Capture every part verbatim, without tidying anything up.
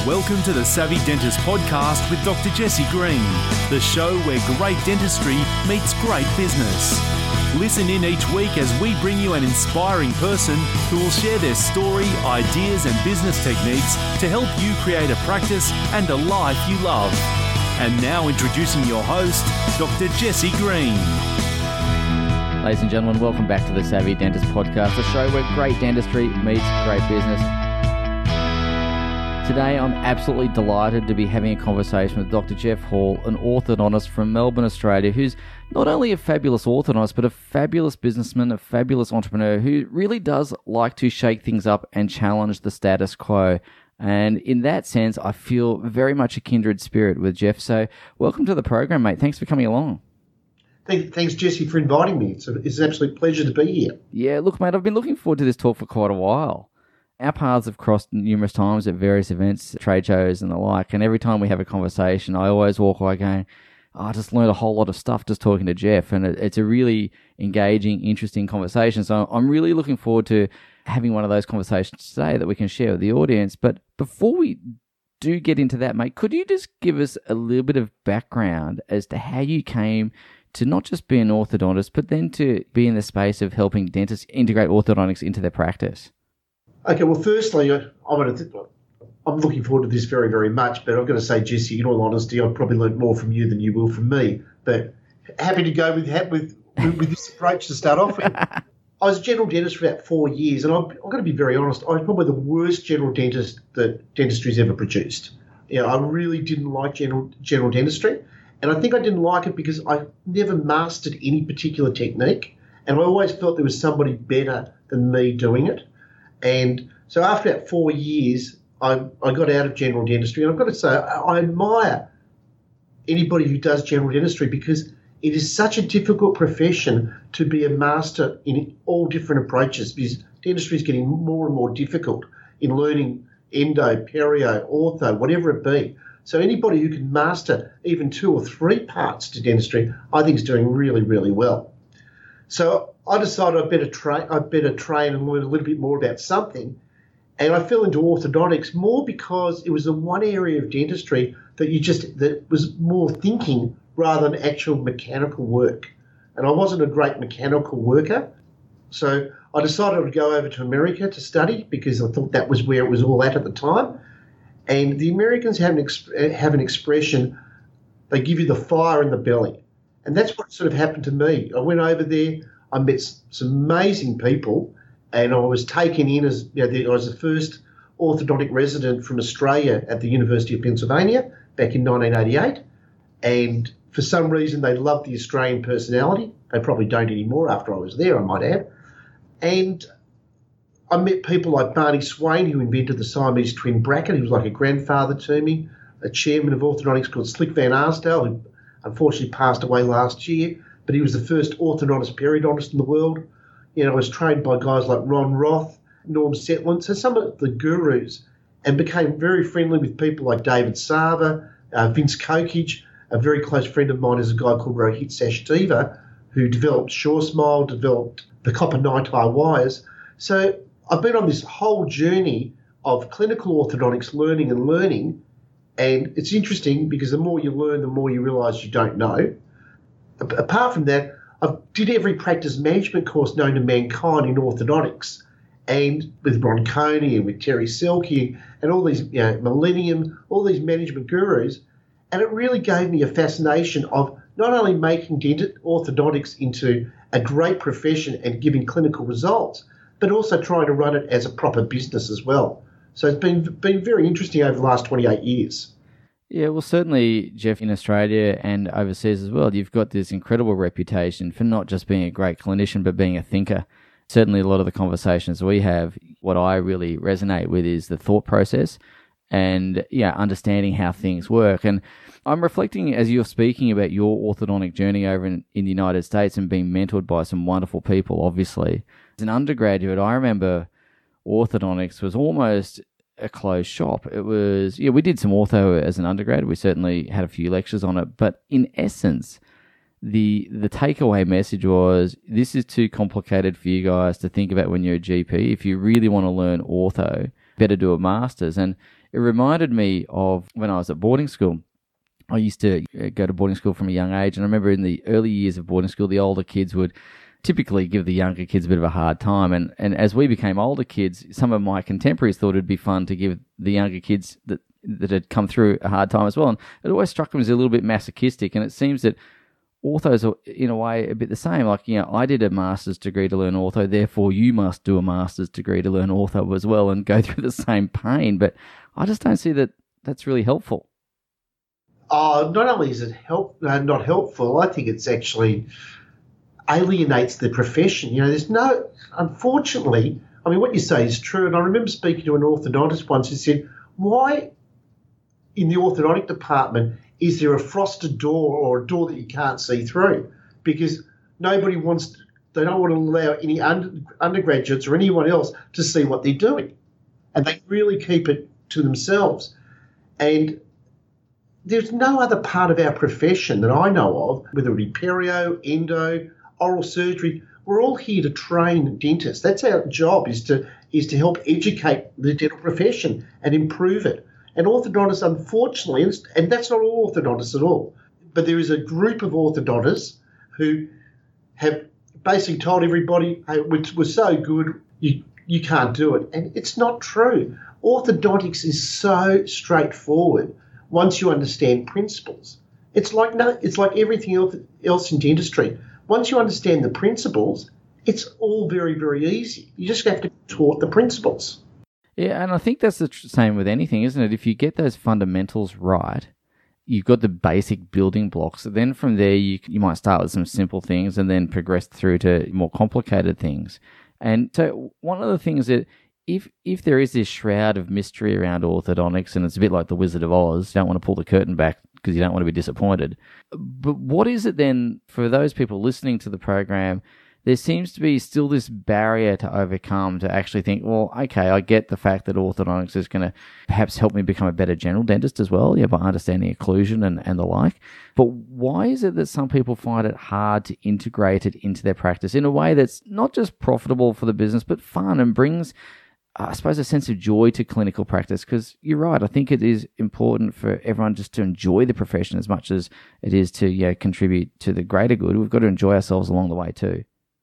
Welcome to the Savvy Dentist podcast with Doctor Jesse Green, the show where great dentistry meets great business. Listen in each week as we bring you an inspiring person who will share their story, ideas and business techniques to help you create a practice and a life you love. And now introducing your host, Doctor Jesse Green. Ladies and gentlemen, welcome back to the Savvy Dentist podcast, the show where great dentistry meets great business. Today, I'm absolutely delighted to be having a conversation with Doctor Jeff Hall, an orthodontist from Melbourne, Australia, who's not only a fabulous orthodontist, but a fabulous businessman, a fabulous entrepreneur who really does like to shake things up and challenge the status quo. And in that sense, I feel very much a kindred spirit with Jeff. So welcome to the program, mate. Thanks for coming along. Thanks, Jesse, for inviting me. It's, a, it's an absolute pleasure to be here. Yeah, look, mate, I've been looking forward to this talk for quite a while. Our paths have crossed numerous times at various events, trade shows and the like, and every time we have a conversation, I always walk away going, oh, I just learned a whole lot of stuff just talking to Jeff, and it, it's a really engaging, interesting conversation. So I'm really looking forward to having one of those conversations today that we can share with the audience. But before we do get into that, mate, could you just give us a little bit of background as to how you came to not just be an orthodontist, but then to be in the space of helping dentists integrate orthodontics into their practice? Okay, well, firstly, I, I want to, I'm looking forward to this very, very much, but I've got to say, Jesse, in all honesty, I've probably learned more from you than you will from me. But happy to go with with, with this approach to start off with. I was a general dentist for about four years, and I'm, I'm going to be very honest, I was probably the worst general dentist that dentistry's ever produced. You know, I really didn't like general general dentistry, and I think I didn't like it because I never mastered any particular technique, and I always felt there was somebody better than me doing it. And so after about four years, I, I got out of general dentistry. And I've got to say, I, I admire anybody who does general dentistry because it is such a difficult profession to be a master in all different approaches, because dentistry is getting more and more difficult in learning endo, perio, ortho, whatever it be. So anybody who can master even two or three parts to dentistry, I think is doing really, really well. So I decided I better train, I better train and learn a little bit more about something, and I fell into orthodontics more because it was the one area of dentistry that you just that was more thinking rather than actual mechanical work, and I wasn't a great mechanical worker, so I decided I would go over to America to study because I thought that was where it was all at at the time, and the Americans have an exp- have an expression, they give you the fire in the belly. And that's what sort of happened to me. I went over there, I met some amazing people, and I was taken in as, you know, the, I was the first orthodontic resident from Australia at the University of Pennsylvania back in nineteen eighty-eight. And for some reason, they loved the Australian personality. They probably don't anymore after I was there, I might add. And I met people like Barney Swain, who invented the Siamese twin bracket. He was like a grandfather to me, a chairman of orthodontics called Slick Van Arsdale, who unfortunately passed away last year, but he was the first orthodontist periodontist in the world. You know, I was trained by guys like Ron Roth, Norm Setland, so some of the gurus, and became very friendly with people like David Sava, uh, Vince Kokich. A very close friend of mine is a guy called Rohit Sachdeva, who developed SureSmile, developed the copper nitrile wires. So I've been on this whole journey of clinical orthodontics learning and learning. And it's interesting because the more you learn, the more you realise you don't know. Apart from that, I did every practice management course known to mankind in orthodontics, and with Ron Coney and with Terry Selke and all these, you know, Millennium, all these management gurus. And it really gave me a fascination of not only making dent- orthodontics into a great profession and giving clinical results, but also trying to run it as a proper business as well. So it's been been very interesting over the last twenty-eight years. Yeah, well, certainly, Jeff, in Australia and overseas as well, you've got this incredible reputation for not just being a great clinician, but being a thinker. Certainly, a lot of the conversations we have, what I really resonate with is the thought process and, yeah, understanding how things work. And I'm reflecting as you're speaking about your orthodontic journey over in, in the United States and being mentored by some wonderful people, obviously. As an undergraduate, I remember orthodontics was almost a closed shop. It was, yeah, we did some ortho as an undergrad. We certainly had a few lectures on it. But in essence, the the takeaway message was, this is too complicated for you guys to think about when you're a G P. If you really want to learn ortho, better do a master's. And it reminded me of when I was at boarding school. I used to go to boarding school from a young age, and I remember in the early years of boarding school, the older kids would typically give the younger kids a bit of a hard time. And, and as we became older kids, some of my contemporaries thought it'd be fun to give the younger kids that that had come through a hard time as well. And it always struck them as a little bit masochistic. And it seems that orthos are, in a way, a bit the same. Like, you know, I did a master's degree to learn ortho, therefore you must do a master's degree to learn ortho as well and go through the same pain. But I just don't see that that's really helpful. Uh, not only is it help, uh, not helpful, I think it's actually alienates the profession. You know, there's no, unfortunately, I mean, what you say is true. And I remember speaking to an orthodontist once who said, why in the orthodontic department is there a frosted door or a door that you can't see through? Because nobody wants, to, they don't want to allow any under, undergraduates or anyone else to see what they're doing. And they really keep it to themselves. And there's no other part of our profession that I know of, whether it be perio, endo, oral surgery, we're all here to train dentists. That's our job, is to is to help educate the dental profession and improve it. And orthodontists, unfortunately, and that's not all orthodontists at all, but there is a group of orthodontists who have basically told everybody, hey, we're so good, you, you can't do it. And it's not true. Orthodontics is so straightforward once you understand principles. It's like no, it's like everything else, else in dentistry. Once you understand the principles, it's all very, very easy. You just have to be taught the principles. Yeah, and I think that's the tr- same with anything, isn't it? If you get those fundamentals right, you've got the basic building blocks. Then from there, you you might start with some simple things and then progress through to more complicated things. And so one of the things that if if there is this shroud of mystery around orthodontics, and it's a bit like the Wizard of Oz, you don't want to pull the curtain back because you don't want to be disappointed. But what is it then for those people listening to the program? There seems to be still this barrier to overcome to actually think, well, okay, I get the fact that orthodontics is going to perhaps help me become a better general dentist as well, yeah, by understanding occlusion and, and the like. But why is it that some people find it hard to integrate it into their practice in a way that's not just profitable for the business, but fun and brings, I suppose, a sense of joy to clinical practice? Because you're right, I think it is important for everyone just to enjoy the profession as much as it is to, you know, contribute to the greater good. We've got to enjoy ourselves along the way too.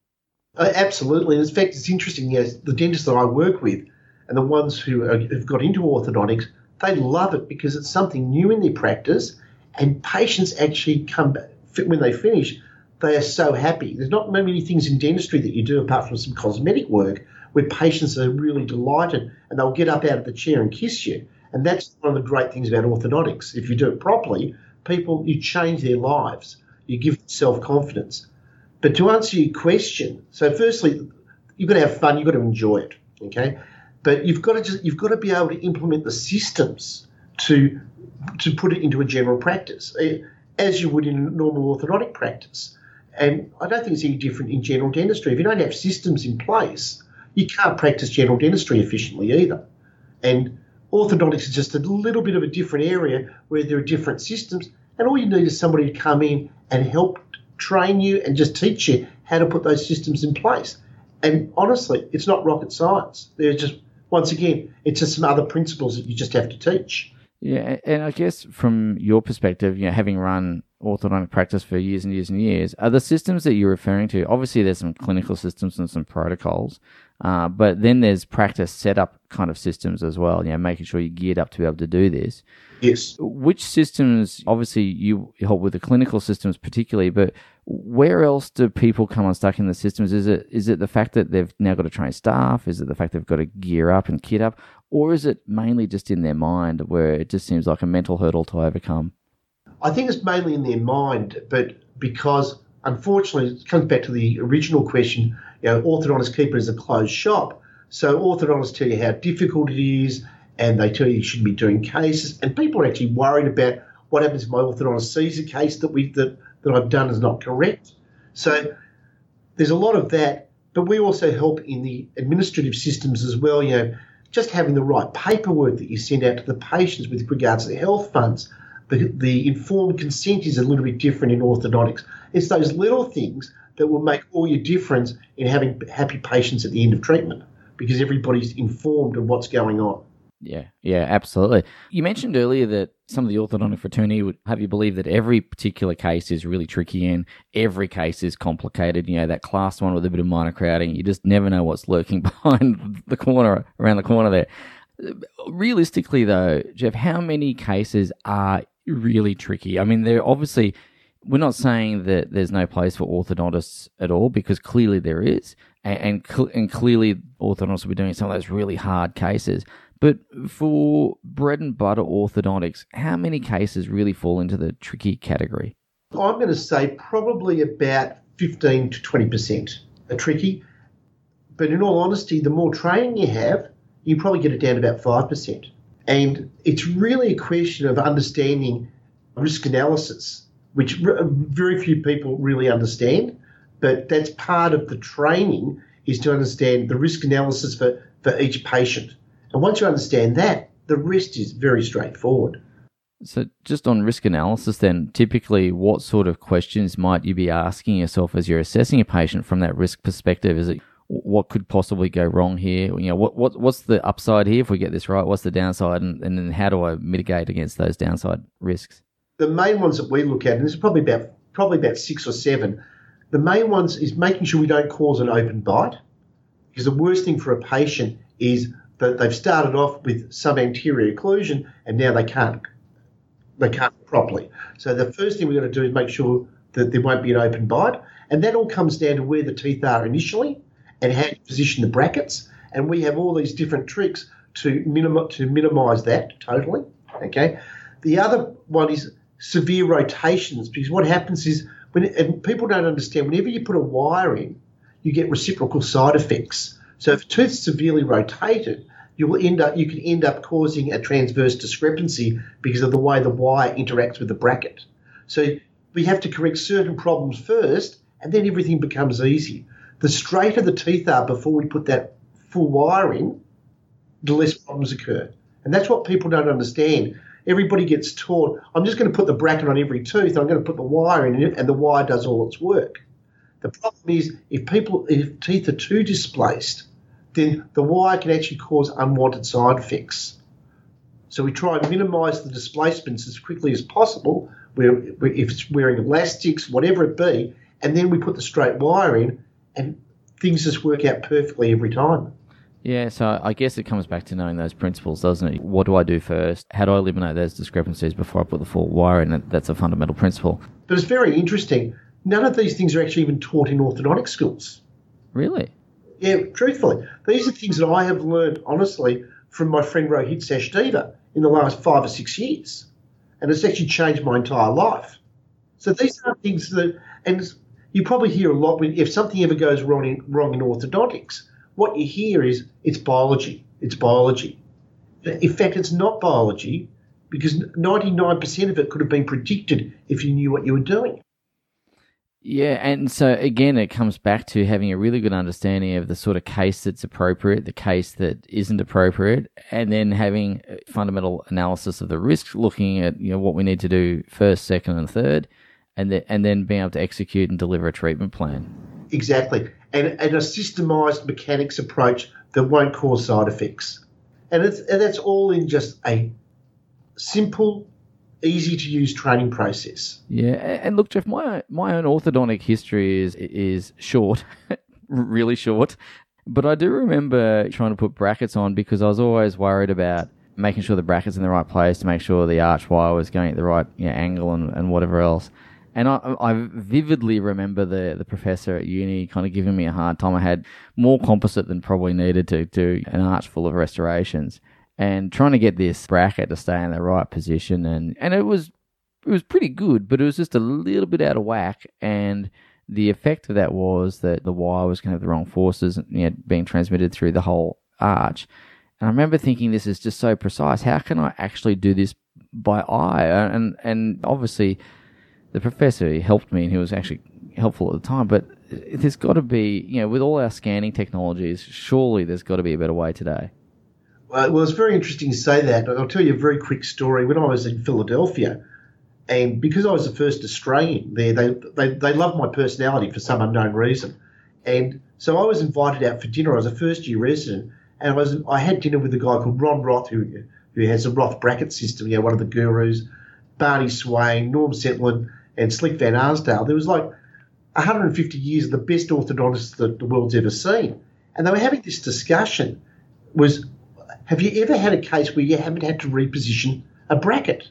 Uh, absolutely. And in fact, it's interesting, you know, the dentists that I work with and the ones who are, have got into orthodontics, they love it because it's something new in their practice, and patients actually come back, when they finish, they are so happy. There's not many things in dentistry that you do apart from some cosmetic work where patients are really delighted and they'll get up out of the chair and kiss you. And that's one of the great things about orthodontics. If you do it properly, people, you change their lives. You give them self-confidence. But to answer your question, so firstly, you've got to have fun, you've got to enjoy it, okay? But you've got to just you've got to be able to implement the systems to to put it into a general practice, as you would in normal orthodontic practice. And I don't think it's any different in general dentistry. If you don't have systems in place, you can't practice general dentistry efficiently either. And orthodontics is just a little bit of a different area where there are different systems, and all you need is somebody to come in and help train you and just teach you how to put those systems in place. And honestly, it's not rocket science. There's just, once again, it's just some other principles that you just have to teach. Yeah, and I guess from your perspective, you know, having run orthodontic practice for years and years and years, are the systems that you're referring to, obviously there's some clinical systems and some protocols, uh, but then there's practice setup kind of systems as well, you know, making sure you're geared up to be able to do this. Yes. Which systems, obviously you help with the clinical systems particularly, but where else do people come unstuck in the systems? Is it is it the fact that they've now got to train staff? Is it the fact they've got to gear up and kit up? Or is it mainly just in their mind where it just seems like a mental hurdle to overcome? I think it's mainly in their mind, but because unfortunately it comes back to the original question, you know, orthodontists keep it as a closed shop. So orthodontists tell you how difficult it is, and they tell you you shouldn't be doing cases, and people are actually worried about what happens if my orthodontist sees a case that we that, that I've done is not correct. So there's a lot of that, but we also help in the administrative systems as well, you know, just having the right paperwork that you send out to the patients with regards to the health funds. The, the informed consent is a little bit different in orthodontics. It's those little things that will make all your difference in having happy patients at the end of treatment, because everybody's informed of what's going on. Yeah, yeah, absolutely. You mentioned earlier that some of the orthodontic fraternity would have you believe that every particular case is really tricky and every case is complicated. You know, that class one with a bit of minor crowding, you just never know what's lurking behind the corner, around the corner there. Realistically, though, Jeff, how many cases are really tricky? I mean, they're obviously, we're not saying that there's no place for orthodontists at all, because clearly there is, and and, cl- and clearly orthodontists will be doing some of those really hard cases. But for bread and butter orthodontics, how many cases really fall into the tricky category? I'm going to say probably about fifteen to twenty percent are tricky. But in all honesty, the more training you have, you probably get it down to about five percent. And it's really a question of understanding risk analysis, which very few people really understand. But that's part of the training, is to understand the risk analysis for, for each patient. And once you understand that, the rest is very straightforward. So just on risk analysis then, typically what sort of questions might you be asking yourself as you're assessing a patient from that risk perspective? Is it what could possibly go wrong here? You know, what, what what's the upside here if we get this right? What's the downside? And, and then how do I mitigate against those downside risks? The main ones that we look at, and there's probably about probably about six or seven, the main ones is making sure we don't cause an open bite, because the worst thing for a patient is that they've started off with some anterior occlusion and now they can't they can't properly. So the first thing we've got to do is make sure that there won't be an open bite, and that all comes down to where the teeth are initially and how you position the brackets. And we have all these different tricks to minim- to minimise that totally. Okay. The other one is severe rotations, because what happens is, when and people don't understand, whenever you put a wire in, you get reciprocal side effects. So if a tooth's severely rotated, you will end up you can end up causing a transverse discrepancy because of the way the wire interacts with the bracket. So we have to correct certain problems first, and then everything becomes easy. The straighter the teeth are before we put that full wire in, the less problems occur. And that's what people don't understand. Everybody gets taught, I'm just going to put the bracket on every tooth, I'm going to put the wire in it, and the wire does all its work. The problem is, if people, if teeth are too displaced, then the wire can actually cause unwanted side effects. So we try and minimise the displacements as quickly as possible, where if it's wearing elastics, whatever it be, and then we put the straight wire in, and things just work out perfectly every time. Yeah, so I guess it comes back to knowing those principles, doesn't it? What do I do first? How do I eliminate those discrepancies before I put the full wire in? That's a fundamental principle. But it's very interesting. None of these things are actually even taught in orthodontic schools. Really? Yeah, truthfully. These are things that I have learned, honestly, from my friend Rohit Sachdeva in the last five or six years. And it's actually changed my entire life. So these are things that, and you probably hear a lot, when, if something ever goes wrong in, wrong in orthodontics, what you hear is it's biology, it's biology. In fact, it's not biology, because ninety-nine percent of it could have been predicted if you knew what you were doing. Yeah, and so again, it comes back to having a really good understanding of the sort of case that's appropriate, the case that isn't appropriate, and then having a fundamental analysis of the risks, looking at, you know, what we need to do first, second, and third, and then and then being able to execute and deliver a treatment plan. Exactly, and and a systemised mechanics approach that won't cause side effects, and it's and that's all in just a simple, easy to use training process. Yeah, and look, Jeff, my my own orthodontic history is is short, really short, but I do remember trying to put brackets on because I was always worried about making sure the bracket's in the right place to make sure the arch wire was going at the right, you know, angle and, and whatever else. And I, I vividly remember the, the professor at uni kind of giving me a hard time. I had more composite than probably needed to do an arch full of restorations, and trying to get this bracket to stay in the right position. And, and it was it was pretty good, but it was just a little bit out of whack. And the effect of that was that the wire was going to have the wrong forces, you know, being transmitted through the whole arch. And I remember thinking, this is just so precise. How can I actually do this by eye? And and obviously the professor, he helped me, and he was actually helpful at the time. But there's got to be, you know, with all our scanning technologies, surely there's got to be a better way today. Well, well, it's very interesting to say that. I'll tell you a very quick story. When I was in Philadelphia, and because I was the first Australian there, they, they, they loved my personality for some unknown reason. And so I was invited out for dinner. I was a first-year resident, And I was I had dinner with a guy called Ron Roth, who who has a Roth bracket system, you know, one of the gurus, Barney Swain, Norm Settlin, and Slick Van Arsdale. There was like one hundred fifty years of the best orthodontists that the world's ever seen. And they were having this discussion was, have you ever had a case where you haven't had to reposition a bracket?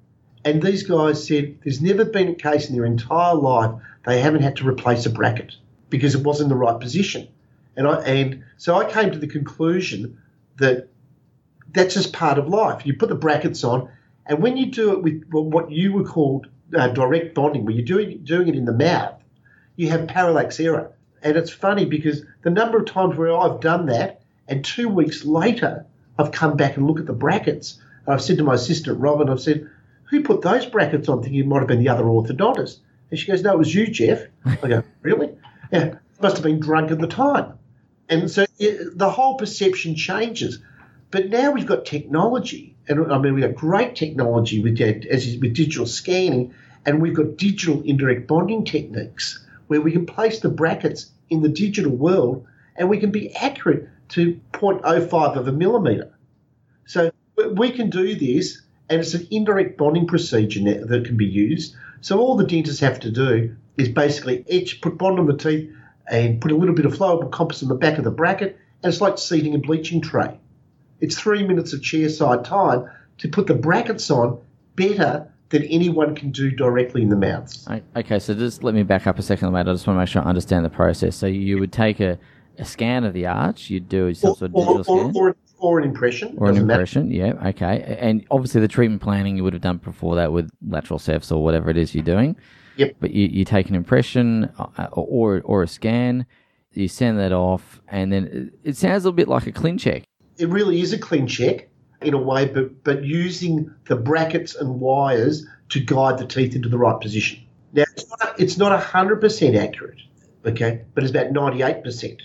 And these guys said there's never been a case in their entire life they haven't had to replace a bracket because it wasn't in the right position. And I and so I came to the conclusion that that's just part of life. You put the brackets on, and when you do it with what you would call uh, direct bonding, where you're doing, doing it in the mouth, you have parallax error. And it's funny because the number of times where I've done that, and two weeks later, I've come back and looked at the brackets. And I've said to my assistant, Robin, I've said, who put those brackets on? Thinking it might have been the other orthodontist. And she goes, no, it was you, Jeff. I go, really? Yeah, must have been drunk at the time. And so it, the whole perception changes. But now we've got technology, and I mean we've got great technology with as with digital scanning, and we've got digital indirect bonding techniques where we can place the brackets in the digital world, and we can be accurate to zero point zero five of a millimetre. So we can do this, and it's an indirect bonding procedure that can be used. So all the dentists have to do is basically etch, put bond on the teeth, and put a little bit of flowable composite on the back of the bracket, and it's like seating a bleaching tray. It's three minutes of chairside time to put the brackets on better than anyone can do directly in the mouths. Okay, so just let me back up a second, mate. I just want to make sure I understand the process. So you would take a, a scan of the arch, you'd do some sort of digital or, scan? Or, or, or an impression. Or an impression, matter. yeah, okay. And obviously the treatment planning you would have done before that with lateral cephs or whatever it is you're doing. Yep. But you, you take an impression or, or a scan, you send that off, and then it sounds a little bit like a clean check. It really is a clean check in a way, but, but using the brackets and wires to guide the teeth into the right position. Now, it's not, it's not one hundred percent accurate, okay, but it's about ninety-eight percent.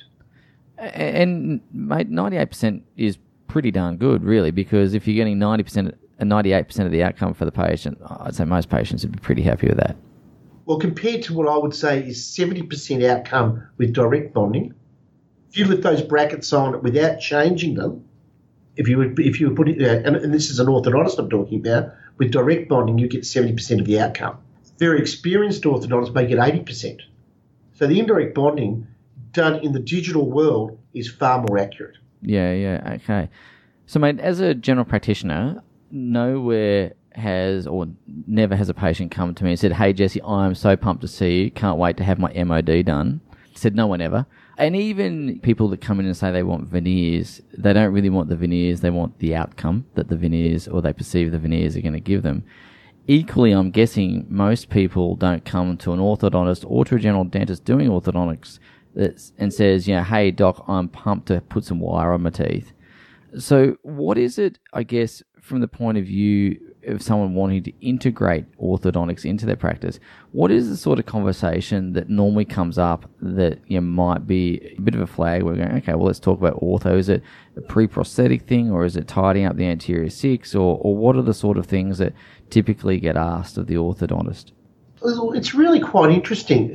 And, mate, ninety-eight percent is pretty darn good, really, because if you're getting ninety percent and ninety-eight percent of the outcome for the patient, I'd say most patients would be pretty happy with that. Well, compared to what I would say is seventy percent outcome with direct bonding, if you lift those brackets on without changing them, if you would, if you were putting, uh, and, and this is an orthodontist I'm talking about, with direct bonding, you get seventy percent of the outcome. Very experienced orthodontists may get eighty percent. So the indirect bonding done in the digital world is far more accurate. Yeah, yeah, okay. So, mate, as a general practitioner, nowhere has or never has a patient come to me and said, hey, Jesse, I'm so pumped to see you. Can't wait to have my M O D done. Said no one ever. And even people that come in and say they want veneers, they don't really want the veneers. They want the outcome that the veneers or they perceive the veneers are going to give them. Equally, I'm guessing most people don't come to an orthodontist or to a general dentist doing orthodontics and says, you know, hey, doc, I'm pumped to put some wire on my teeth. So what is it, I guess, from the point of view of someone wanting to integrate orthodontics into their practice, what is the sort of conversation that normally comes up that you know, might be a bit of a flag? We're going, okay, well, let's talk about ortho. Is it a pre-prosthetic thing, or is it tidying up the anterior six, or, or what are the sort of things that typically get asked of the orthodontist? It's really quite interesting.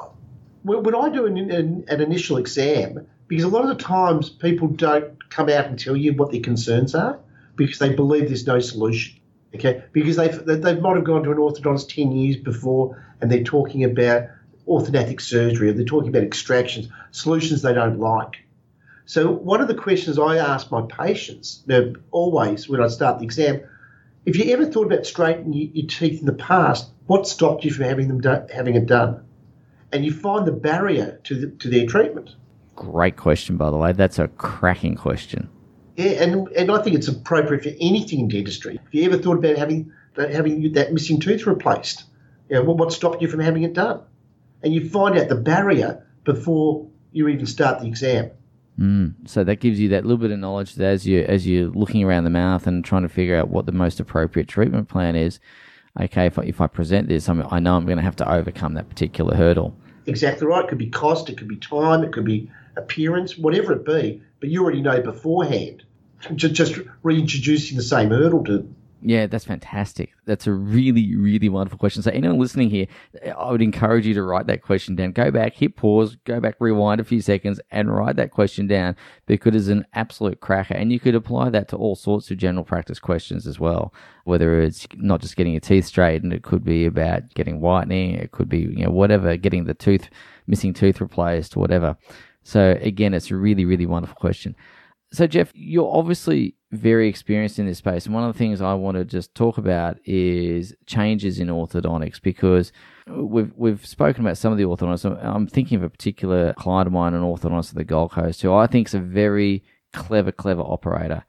When I do an, an, an initial exam, because a lot of the times people don't come out and tell you what their concerns are because they believe there's no solution. Okay, because they've, they might have gone to an orthodontist ten years before and they're talking about orthodontic surgery, or they're talking about extractions, solutions they don't like. So one of the questions I ask my patients, now, always when I start the exam, if you ever thought about straightening your, your teeth in the past, what stopped you from having them do, having it done? And you find the barrier to the, to their treatment. Great question, by the way. That's a cracking question. Yeah, and and I think it's appropriate for anything in dentistry. If you ever thought about having having that missing tooth replaced, you know, what stopped you from having it done? And you find out the barrier before you even start the exam. Mm, so that gives you that little bit of knowledge that as you as you're looking around the mouth and trying to figure out what the most appropriate treatment plan is. Okay, if I, if I present this, I'm, I know I'm going to have to overcome that particular hurdle. Exactly right. It could be cost, it could be time, it could be appearance, whatever it be. But you already know beforehand. Just reintroducing the same hurdle to Yeah, that's fantastic. That's a really, really wonderful question. So anyone listening here, I would encourage you to write that question down. Go back, hit pause, go back, rewind a few seconds and write that question down because it's an absolute cracker. And you could apply that to all sorts of general practice questions as well, whether it's not just getting your teeth straightened, it could be about getting whitening, it could be, you know, whatever, getting the tooth, missing tooth replaced, whatever. So again, it's a really, really wonderful question. So Jeff, you're obviously very experienced in this space. And one of the things I want to just talk about is changes in orthodontics, because we've we've spoken about some of the orthodontists. I'm thinking of a particular client of mine, an orthodontist at the Gold Coast, who I think is a very clever, clever operator.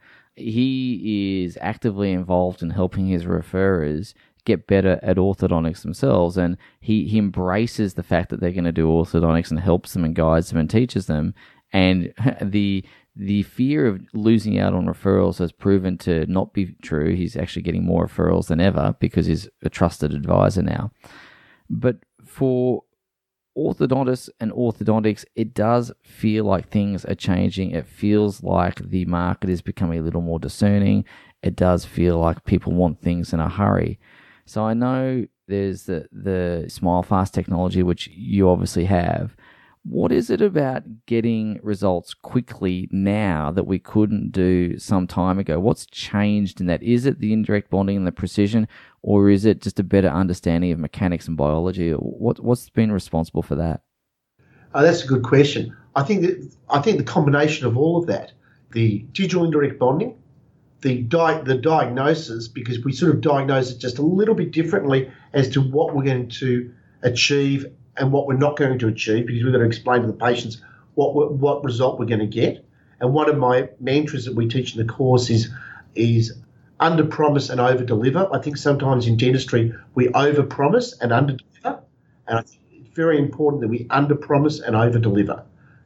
He is actively involved in helping his referrers get better at orthodontics themselves, and he, he embraces the fact that they're going to do orthodontics and helps them and guides them and teaches them. And the the fear of losing out on referrals has proven to not be true. He's actually getting more referrals than ever because he's a trusted advisor now. But for orthodontists and orthodontics, it does feel like things are changing. It feels like the market is becoming a little more discerning. It does feel like people want things in a hurry. So I know there's the, the SmileFast technology, which you obviously have. What is it about getting results quickly now that we couldn't do some time ago? What's changed in that? Is it the indirect bonding and the precision, or is it just a better understanding of mechanics and biology? What, what's been responsible for that? Oh, that's a good question. I think that I think the combination of all of that, the digital indirect bonding, the di- the diagnosis, because we sort of diagnose it just a little bit differently as to what we're going to achieve and what we're not going to achieve, because we've got to explain to the patients what what result we're going to get. And one of my mantras that we teach in the course is is under promise and over deliver. I think sometimes in dentistry we over promise and under deliver, and I think it's very important that we under promise and over deliver.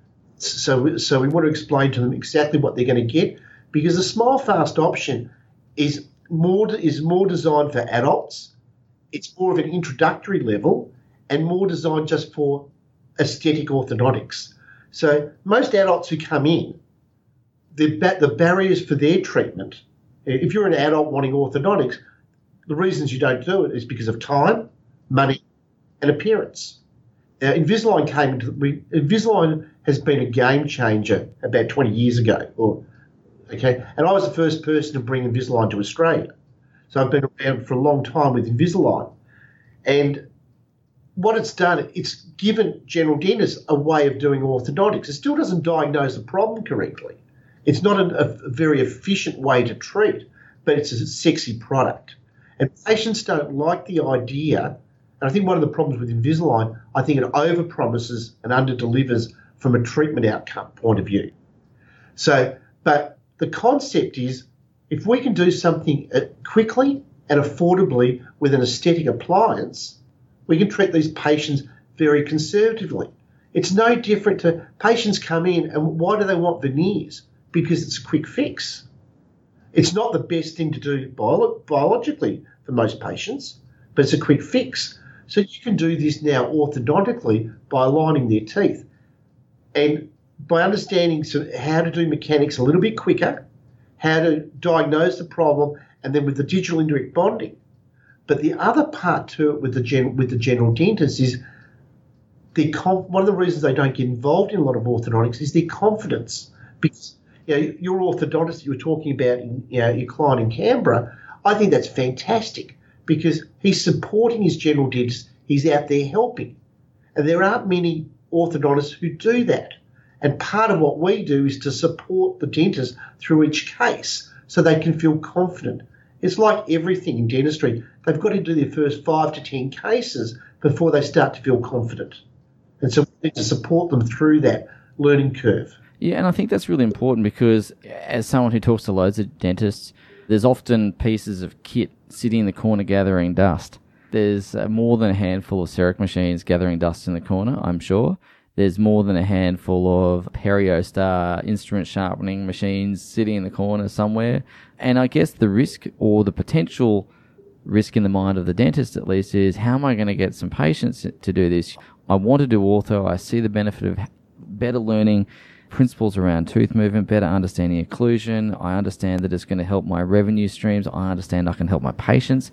So so we want to explain to them exactly what they're going to get, because the SmileFast option is more is more designed for adults. It's more of an introductory level, and more designed just for aesthetic orthodontics. So most adults who come in, the, ba- the barriers for their treatment, if you're an adult wanting orthodontics, the reasons you don't do it is because of time, money, and appearance. Now, Invisalign came into we, Invisalign has been a game changer about twenty years ago, or okay, and I was the first person to bring Invisalign to Australia. So I've been around for a long time with Invisalign, and what it's done, it's given general dentists a way of doing orthodontics. It still doesn't diagnose the problem correctly. It's not a, a very efficient way to treat, but it's a sexy product. And patients don't like the idea, and I think one of the problems with Invisalign, I think it overpromises and underdelivers from a treatment outcome point of view. So, but the concept is, if we can do something quickly and affordably with an aesthetic appliance, we can treat these patients very conservatively. It's no different to patients come in, and why do they want veneers? Because it's a quick fix. It's not the best thing to do bio- biologically for most patients, but it's a quick fix. So you can do this now orthodontically by aligning their teeth. And by understanding how to do mechanics a little bit quicker, how to diagnose the problem, and then with the digital indirect bonding. But the other part to it with the gen, with the general dentist is the conf, one of the reasons they don't get involved in a lot of orthodontics is their confidence. Because you know, your orthodontist you were talking about, in, you know, your client in Canberra, I think that's fantastic because he's supporting his general dentist. He's out there helping, and there aren't many orthodontists who do that. And part of what we do is to support the dentist through each case so they can feel confident. It's like everything in dentistry. They've got to do their first five to ten cases before they start to feel confident. And so we need to support them through that learning curve. Yeah, and I think that's really important because as someone who talks to loads of dentists, there's often pieces of kit sitting in the corner gathering dust. There's uh, more than a handful of CEREC machines gathering dust in the corner, I'm sure. There's more than a handful of PerioStar instrument sharpening machines sitting in the corner somewhere. And I guess the risk, or the potential risk in the mind of the dentist at least, is how am I going to get some patients to do this? I want to do ortho. I see the benefit of better learning principles around tooth movement, better understanding occlusion. I understand that it's going to help my revenue streams. I understand I can help my patients.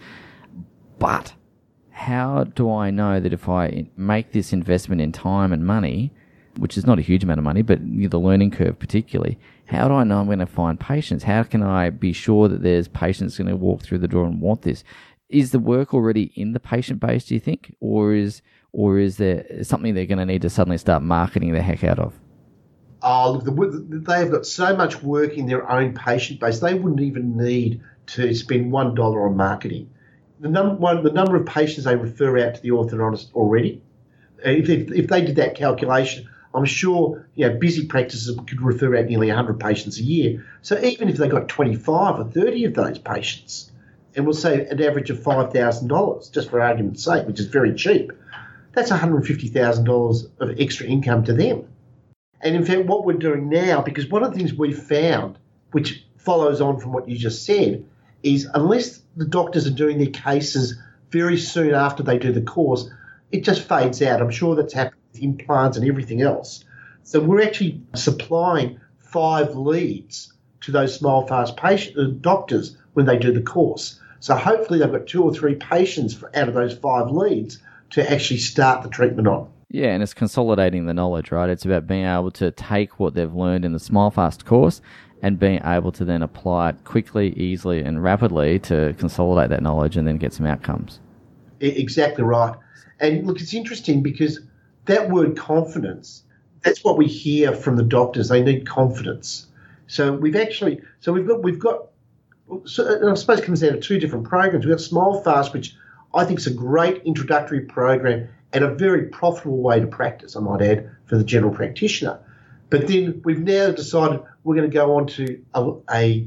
But how do I know that if I make this investment in time and money, which is not a huge amount of money, but the learning curve particularly, how do I know I'm going to find patients? How can I be sure that there's patients going to walk through the door and want this? Is the work already in the patient base, do you think? Or is or is there something they're going to need to suddenly start marketing the heck out of? Oh, look, the, they've got so much work in their own patient base, they wouldn't even need to spend one dollar on marketing. The, num- one, the number of patients they refer out to the orthodontist already, if, if, if they did that calculation, I'm sure you know, busy practices could refer out nearly one hundred patients a year. So even if they got twenty-five or thirty of those patients, and we'll say an average of five thousand dollars, just for argument's sake, which is very cheap, that's one hundred fifty thousand dollars of extra income to them. And in fact, what we're doing now, because one of the things we've found, which follows on from what you just said, is unless the doctors are doing their cases very soon after they do the course, it just fades out. I'm sure that's happened with implants and everything else. So we're actually supplying five leads to those smile fast patient, uh, doctors when they do the course. So hopefully they've got two or three patients for, out of those five leads to actually start the treatment on. Yeah, and it's consolidating the knowledge, right? It's about being able to take what they've learned in the SmileFast course and being able to then apply it quickly, easily, and rapidly to consolidate that knowledge and then get some outcomes. Exactly right. And look, it's interesting because that word confidence, that's what we hear from the doctors. They need confidence. So we've actually, so we've got, we've got, so I suppose it comes down to two different programs. We've got SmileFast, which I think is a great introductory program and a very profitable way to practice, I might add, for the general practitioner. But then we've now decided we're going to go on to a, a,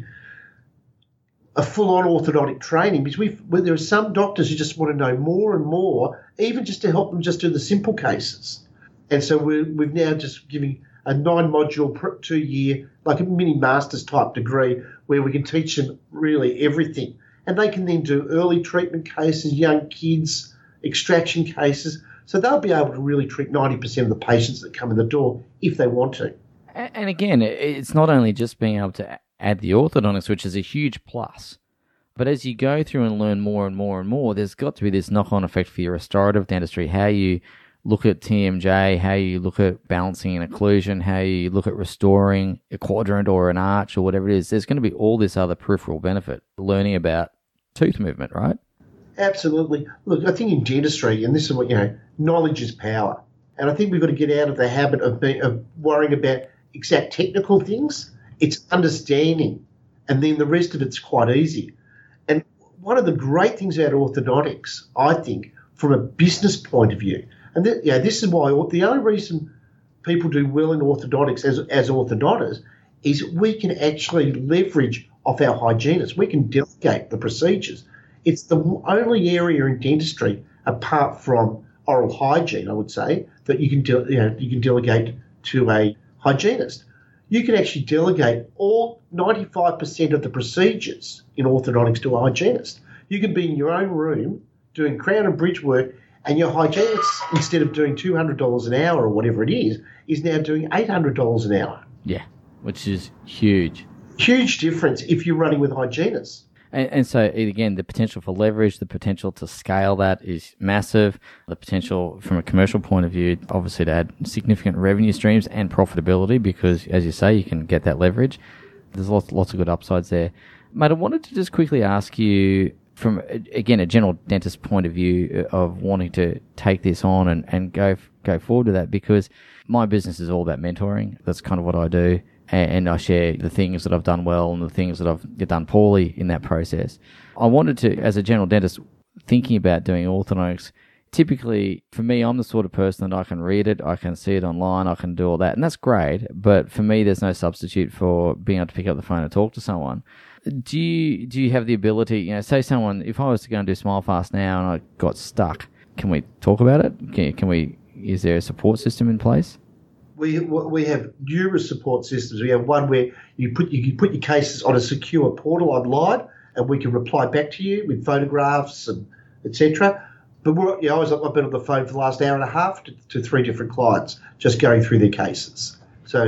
a full-on orthodontic training because we've, well, there are some doctors who just want to know more and more, even just to help them just do the simple cases. And so we're, we've now just giving a nine-module, two-year, like a mini master's type degree where we can teach them really everything. And they can then do early treatment cases, young kids, extraction cases. So they'll be able to really treat ninety percent of the patients that come in the door if they want to. And again, it's not only just being able to add the orthodontics, which is a huge plus, but as you go through and learn more and more and more, there's got to be this knock-on effect for your restorative dentistry, how you look at T M J, how you look at balancing an occlusion, how you look at restoring a quadrant or an arch or whatever it is. There's going to be all this other peripheral benefit, learning about tooth movement, right? Absolutely. Look, I think in dentistry, and this is what, you know, knowledge is power. And I think we've got to get out of the habit of, being, of worrying about exact technical things. It's understanding, and then the rest of it's quite easy. And one of the great things about orthodontics, I think, from a business point of view, and th- yeah, this is why the only reason people do well in orthodontics as, as orthodontists is we can actually leverage off our hygienists. We can delegate the procedures. It's the only area in dentistry, apart from oral hygiene, I would say, that you can de- you know, you can delegate to a hygienist. You can actually delegate all ninety-five percent of the procedures in orthodontics to a hygienist. You can be in your own room doing crown and bridge work, and your hygienist, instead of doing two hundred dollars an hour or whatever it is, is now doing eight hundred dollars an hour. Yeah, which is huge. Huge difference if you're running with hygienists. And, and so, again, the potential for leverage, the potential to scale that is massive. The potential from a commercial point of view, obviously, to add significant revenue streams and profitability because, as you say, you can get that leverage. There's lots, lots of good upsides there. Mate, I wanted to just quickly ask you, from, again, a general dentist point of view of wanting to take this on and, and go go forward with that, because my business is all about mentoring. That's kind of what I do. And I share the things that I've done well and the things that I've done poorly in that process. I wanted to, as a general dentist, thinking about doing orthodontics, typically, for me, I'm the sort of person that I can read it, I can see it online, I can do all that, and that's great, but for me, there's no substitute for being able to pick up the phone and talk to someone. Do you do you have the ability, you know, say someone, if I was to go and do SmileFast now and I got stuck, can we talk about it? Can, can we, is there a support system in place? We we have numerous support systems. We have one where you put you can put your cases on a secure portal online, and we can reply back to you with photographs and et cetera. But we're, you know, I was I've been on the phone for the last hour and a half to, to three different clients just going through their cases. So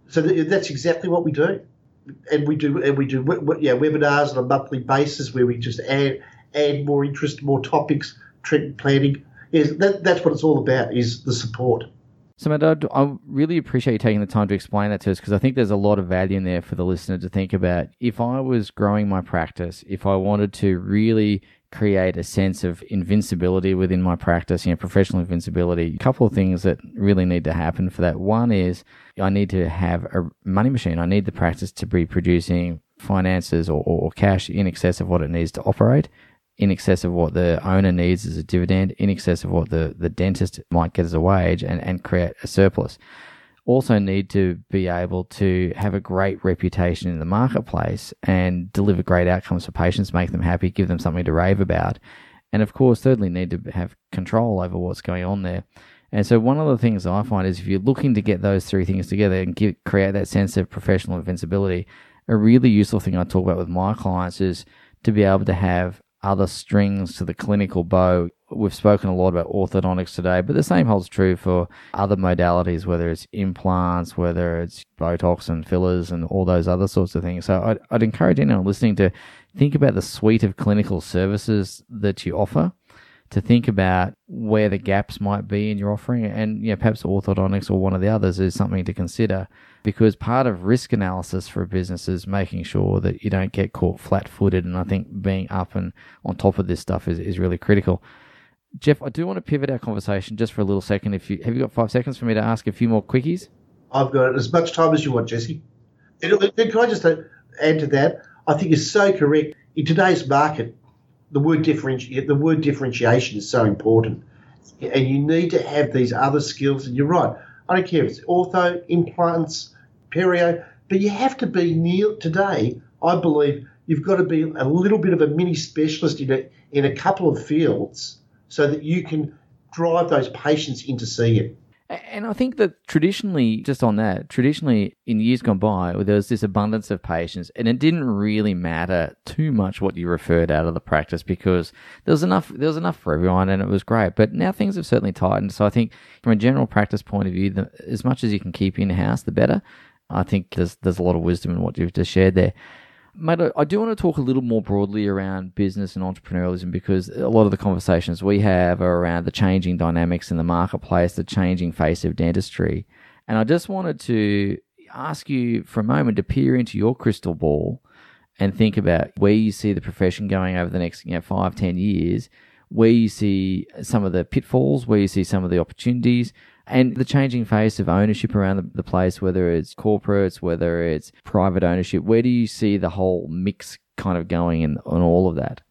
So that's exactly what we do, and we do and we do yeah webinars on a monthly basis where we just add add more interest, more topics, treatment planning. Yes, that, that's what it's all about, is the support. So, Matt, I, I really appreciate you taking the time to explain that to us, because I think there's a lot of value in there for the listener to think about. If I was growing my practice, if I wanted to really create a sense of invincibility within my practice, you know, professional invincibility, a couple of things that really need to happen for that. One is I need to have a money machine. I need the practice to be producing finances or, or cash in excess of what it needs to operate, in excess of what the owner needs as a dividend, in excess of what the, the dentist might get as a wage, and, and create a surplus. Also need to be able to have a great reputation in the marketplace and deliver great outcomes for patients, make them happy, give them something to rave about. And of course, thirdly, need to have control over what's going on there. And so one of the things I find is if you're looking to get those three things together and give, create that sense of professional invincibility, a really useful thing I talk about with my clients is to be able to have other strings to the clinical bow. We've spoken a lot about orthodontics today, but the same holds true for other modalities, whether it's implants, whether it's Botox and fillers and all those other sorts of things. So I'd, I'd encourage anyone listening to think about the suite of clinical services that you offer, to think about where the gaps might be in your offering, and you know, perhaps orthodontics or one of the others is something to consider, because part of risk analysis for a business is making sure that you don't get caught flat-footed, and I think being up and on top of this stuff is, is really critical. Jeff, I do want to pivot our conversation just for a little second. If you have you got five seconds for me to ask a few more quickies? I've got as much time as you want, Jesse. And can I just add to that? I think you're so correct. In today's market, the word differenti- the word differentiation is so important, and you need to have these other skills. And you're right. I don't care if it's ortho, implants, perio, but you have to be near today. I believe you've got to be a little bit of a mini specialist in a, in a couple of fields so that you can drive those patients in to see you. And I think that traditionally, just on that, traditionally in years gone by, there was this abundance of patients, and it didn't really matter too much what you referred out of the practice, because there was enough there was enough for everyone, and it was great. But now things have certainly tightened. So I think from a general practice point of view, the, as much as you can keep in-house, the better. I think there's there's a lot of wisdom in what you've just shared there. Mate, I do want to talk a little more broadly around business and entrepreneurialism, because a lot of the conversations we have are around the changing dynamics in the marketplace, the changing face of dentistry. And I just wanted to ask you for a moment to peer into your crystal ball and think about where you see the profession going over the next you know, five, ten years, where you see some of the pitfalls, where you see some of the opportunities, and the changing face of ownership around the, the place, whether it's corporates, whether it's private ownership. Where do you see the whole mix kind of going in on all of that?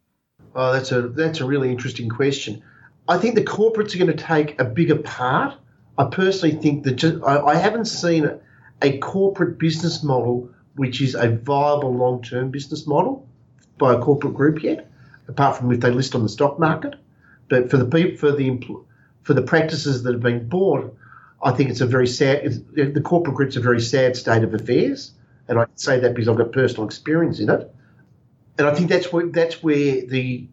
Oh, that's a that's a really interesting question. I think the corporates are going to take a bigger part. I personally think that just, I, I haven't seen a, a corporate business model which is a viable long-term business model by a corporate group yet, apart from if they list on the stock market. But for the people, for the empl- for the practices that have been bought, I think it's a very sad. It's, the corporate group's a very sad state of affairs, and I can say that because I've got personal experience in it. And I think that's where that's where the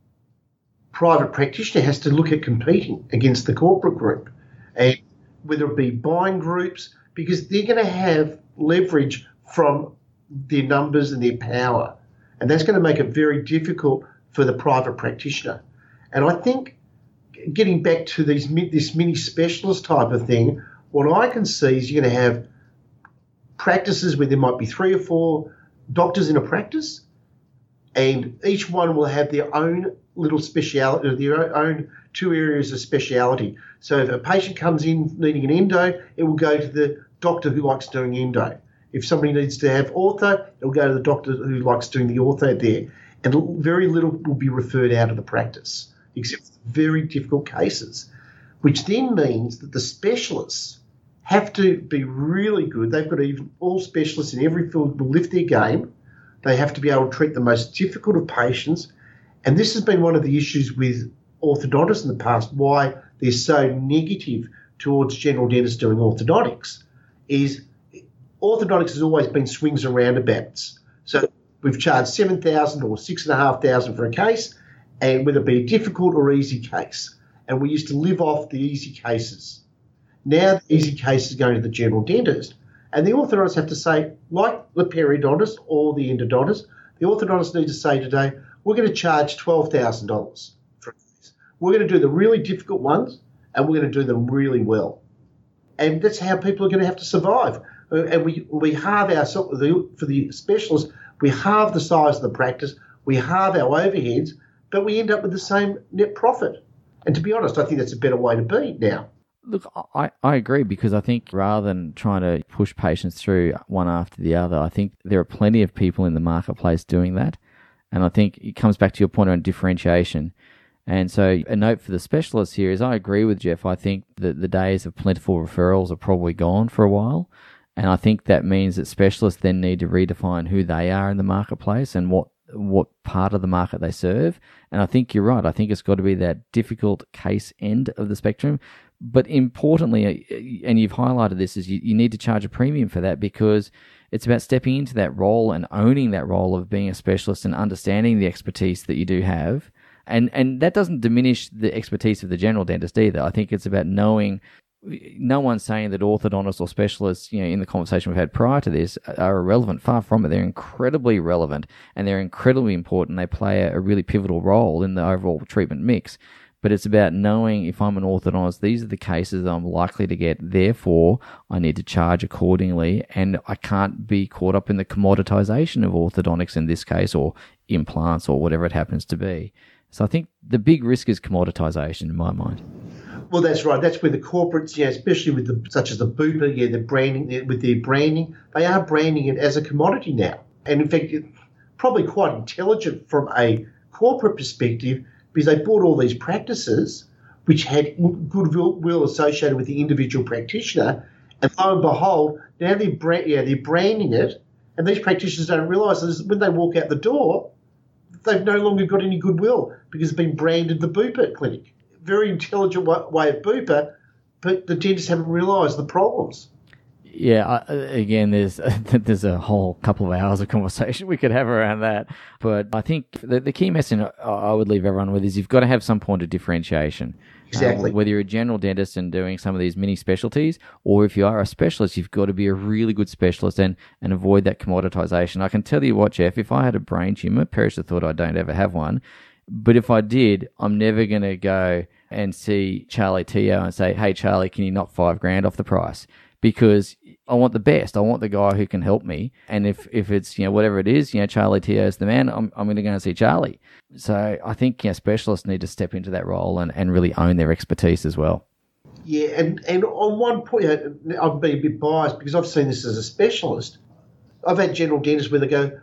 private practitioner has to look at competing against the corporate group, and whether it be buying groups, because they're going to have leverage from their numbers and their power, and that's going to make it very difficult for the private practitioner. And I think, getting back to these this mini specialist type of thing, what I can see is you're going to have practices where there might be three or four doctors in a practice, and each one will have their own little speciality, their own two areas of speciality. So if a patient comes in needing an endo, it will go to the doctor who likes doing endo. If somebody needs to have ortho, it will go to the doctor who likes doing the ortho there. And very little will be referred out of the practice, except for very difficult cases, which then means that the specialists have to be really good. They've got to, even all specialists in every field will lift their game. They have to be able to treat the most difficult of patients. And this has been one of the issues with orthodontists in the past, why they're so negative towards general dentists doing orthodontics, is orthodontics has always been swings and roundabouts. So we've charged seven thousand dollars or six thousand five hundred dollars for a case, and whether it be a difficult or easy case. And we used to live off the easy cases. Now the easy cases are going to the general dentist. And the orthodontists have to say, like the periodontist or the endodontist, the orthodontists need to say today, we're going to charge twelve thousand dollars for this. We're going to do the really difficult ones, and we're going to do them really well. And that's how people are going to have to survive. And we we halve our, for the specialists, we halve the size of the practice, we halve our overheads, but we end up with the same net profit. And to be honest, I think that's a better way to be now. Look, I, I agree, because I think rather than trying to push patients through one after the other, I think there are plenty of people in the marketplace doing that. And I think it comes back to your point around differentiation. And so a note for the specialists here is I agree with Jeff. I think that the days of plentiful referrals are probably gone for a while. And I think that means that specialists then need to redefine who they are in the marketplace and what what part of the market they serve. And I think you're right. I think it's got to be that difficult case end of the spectrum. But importantly, and you've highlighted this, is you, you need to charge a premium for that, because it's about stepping into that role and owning that role of being a specialist and understanding the expertise that you do have. And and that doesn't diminish the expertise of the general dentist either. I think it's about knowing. No one's saying that orthodontists or specialists, you know, in the conversation we've had prior to this, are irrelevant. Far from it. They're incredibly relevant and they're incredibly important. They play a really pivotal role in the overall treatment mix. But it's about knowing, if I'm an orthodontist, these are the cases I'm likely to get. Therefore, I need to charge accordingly, and I can't be caught up in the commoditization of orthodontics in this case, or implants, or whatever it happens to be. So I think the big risk is commoditization in my mind. Well, that's right. That's where the corporates, yeah, especially with the such as the Bupa, yeah, the branding with their branding, they are branding it as a commodity now. And in fact, it's probably quite intelligent from a corporate perspective, because they bought all these practices which had goodwill associated with the individual practitioner, and lo and behold, now they're brand, yeah, they're branding it, and these practitioners don't realise that when they walk out the door, they've no longer got any goodwill because it's been branded the Bupa clinic. Very intelligent way of Bupa, but the dentists haven't realised the problems. Yeah, I, again, there's there's a whole couple of hours of conversation we could have around that. But I think the, the key message I would leave everyone with is you've got to have some point of differentiation. Exactly. Um, whether you're a general dentist and doing some of these mini specialties, or if you are a specialist, you've got to be a really good specialist and, and avoid that commoditization. I can tell you what, Jeff, if I had a brain tumor, perish the thought I don't ever have one, but if I did, I'm never going to go and see Charlie Teo and say, hey, Charlie, can you knock five grand off the price? Because I want the best. I want the guy who can help me. And if, if it's, you know, whatever it is, you know, Charlie Teo's the man, I'm, I'm going to go and see Charlie. So I think, you know, specialists need to step into that role and, and really own their expertise as well. Yeah, and, and on one point, I've been a bit biased because I've seen this as a specialist. I've had general dentists where they go,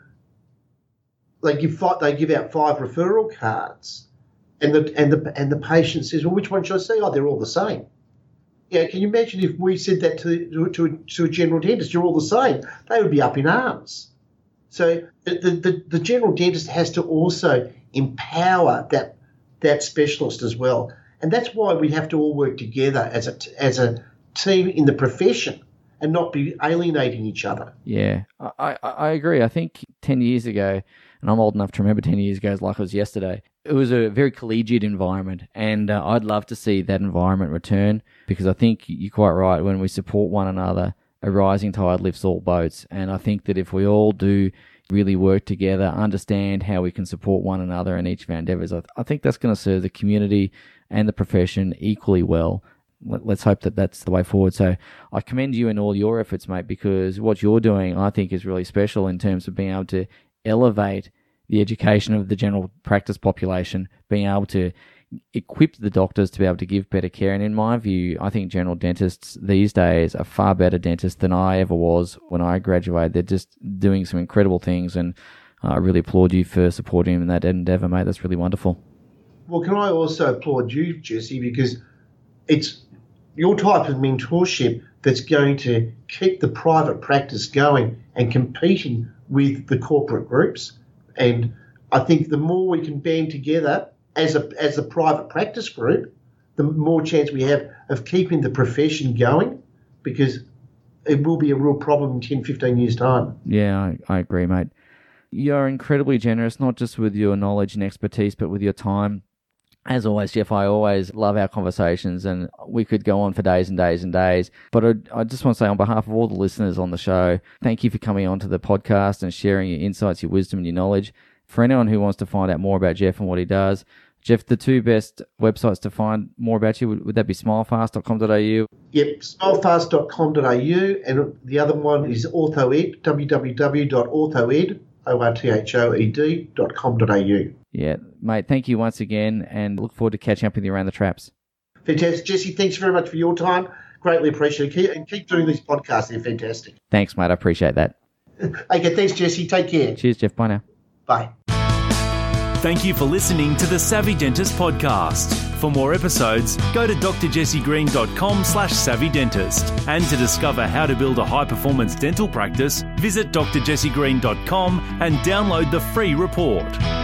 they give five, they give out five referral cards, and the and the and the patient says, well, which one should I see? Oh, they're all the same. Yeah, can you imagine if we said that to to a, to a general dentist, you're all the same? They would be up in arms. So the the, the general dentist has to also empower that that specialist as well, and that's why we have to all work together as a as a team in the profession and not be alienating each other. Yeah, I I, I agree. I think ten years ago, and I'm old enough to remember ten years ago like it was yesterday, it was a very collegiate environment, and uh, I'd love to see that environment return, because I think you're quite right. When we support one another, a rising tide lifts all boats, and I think that if we all do really work together, understand how we can support one another in each of our endeavours, I, th- I think that's going to serve the community and the profession equally well. Let, let's hope that that's the way forward. So I commend you in all your efforts, mate, because what you're doing, I think, is really special in terms of being able to elevate the education of the general practice population, being able to equip the doctors to be able to give better care. And in my view, I think general dentists these days are far better dentists than I ever was when I graduated. They're just doing some incredible things, and I really applaud you for supporting them in that endeavour, mate. That's really wonderful. Well, can I also applaud you, Jesse, because it's your type of mentorship that's going to keep the private practice going and competing with the corporate groups. And I think the more we can band together as a as a private practice group, the more chance we have of keeping the profession going, because it will be a real problem in ten, fifteen years' time. Yeah, I, I agree, mate. You're incredibly generous, not just with your knowledge and expertise, but with your time As always, Jeff, I always love our conversations, and we could go on for days and days and days. But I, I just want to say on behalf of all the listeners on the show, thank you for coming on to the podcast and sharing your insights, your wisdom and your knowledge. For anyone who wants to find out more about Jeff and what he does, Jeff, the two best websites to find more about you, would, would that be smilefast dot com dot a u? Yep, smilefast dot com dot a u, and the other one is OrthoEd, w w w dot orthoed, O R T H O E D, dot com dot a u. Yeah, mate, thank you once again, and look forward to catching up with you around the traps. Fantastic. Jesse, thanks very much for your time. Greatly appreciate it. And keep doing these podcasts. They're fantastic. Thanks, mate. I appreciate that. Okay, thanks, Jesse. Take care. Cheers, Jeff. Bye now. Bye. Thank you for listening to the Savvy Dentist podcast. For more episodes, go to d r jesse green dot com slash savvy dentist. And to discover how to build a high-performance dental practice, visit d r jesse green dot com and download the free report.